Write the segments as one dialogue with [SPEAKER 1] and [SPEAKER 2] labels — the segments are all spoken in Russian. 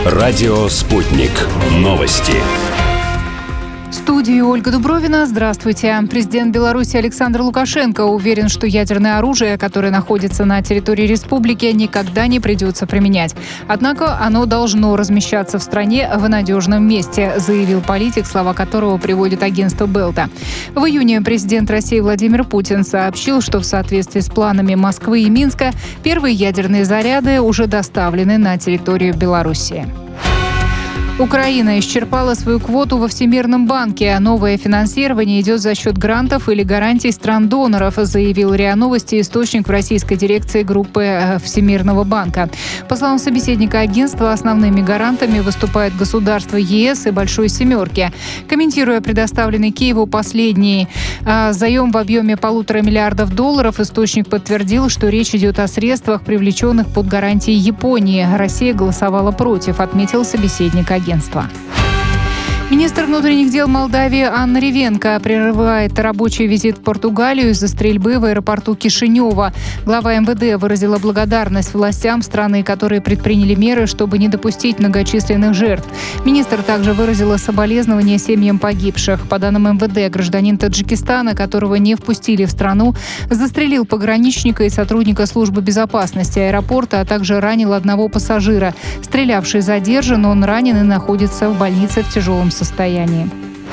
[SPEAKER 1] Радио «Спутник». Новости.
[SPEAKER 2] В студии Ольга Дубровина. Здравствуйте. Президент Беларуси Александр Лукашенко уверен, что ядерное оружие, которое находится на территории республики, никогда не придется применять. Однако оно должно размещаться в стране в надежном месте, заявил политик, слова которого приводит агентство Белта. В июне президент России Владимир Путин сообщил, что в соответствии с планами Москвы и Минска первые ядерные заряды уже доставлены на территорию Беларуси. Украина исчерпала свою квоту во Всемирном банке, а новое финансирование идет за счет грантов или гарантий стран-доноров, заявил РИА Новости источник в российской дирекции группы Всемирного банка. По словам собеседника агентства, основными гарантами выступают государства ЕС и Большой Семерки. Комментируя предоставленный Киеву последний заем в объеме $1,5 миллиарда, источник подтвердил, что речь идет о средствах, привлеченных под гарантии Японии. Россия голосовала против, отметил собеседник агентства. Министр внутренних дел Молдавии Анна Ревенко прерывает рабочий визит в Португалию из-за стрельбы в аэропорту Кишинева. Глава МВД выразила благодарность властям страны, которые предприняли меры, чтобы не допустить многочисленных жертв. Министр также выразила соболезнования семьям погибших. По данным МВД, гражданин Таджикистана, которого не впустили в страну, застрелил пограничника и сотрудника службы безопасности аэропорта, а также ранил одного пассажира. Стрелявший задержан, он ранен и находится в больнице в тяжелом состоянии.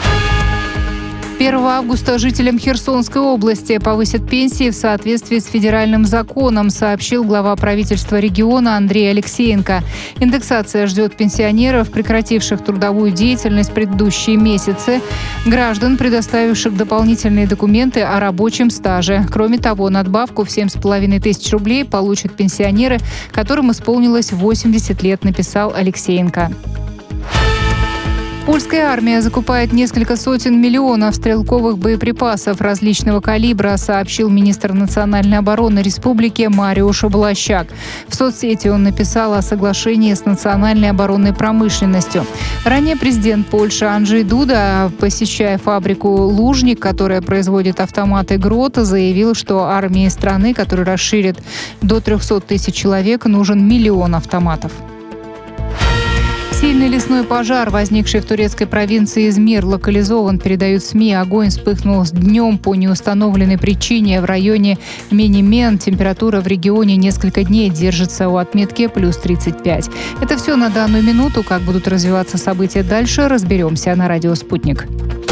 [SPEAKER 2] 1 августа жителям Херсонской области повысят пенсии в соответствии с федеральным законом, сообщил глава правительства региона Андрей Алексеенко. Индексация ждет пенсионеров, прекративших трудовую деятельность в предыдущие месяцы, граждан, предоставивших дополнительные документы о рабочем стаже. Кроме того, надбавку в 7,5 тысяч рублей получат пенсионеры, которым исполнилось 80 лет, написал Алексеенко. Польская армия закупает несколько сотен миллионов стрелковых боеприпасов различного калибра, сообщил министр национальной обороны республики Мариуш Блащак. В соцсети он написал о соглашении с национальной оборонной промышленностью. Ранее президент Польши Анджей Дуда, посещая фабрику «Лужник», которая производит автоматы «Грот», заявил, что армии страны, которая расширит до 300 тысяч человек, нужен 1 миллион автоматов. Сильный лесной пожар, возникший в турецкой провинции Измир, локализован, передают СМИ. Огонь вспыхнул днем по неустановленной причине в районе Менемен. Температура в регионе несколько дней держится у отметки плюс 35. Это все на данную минуту. Как будут развиваться события дальше, разберемся на радио «Спутник».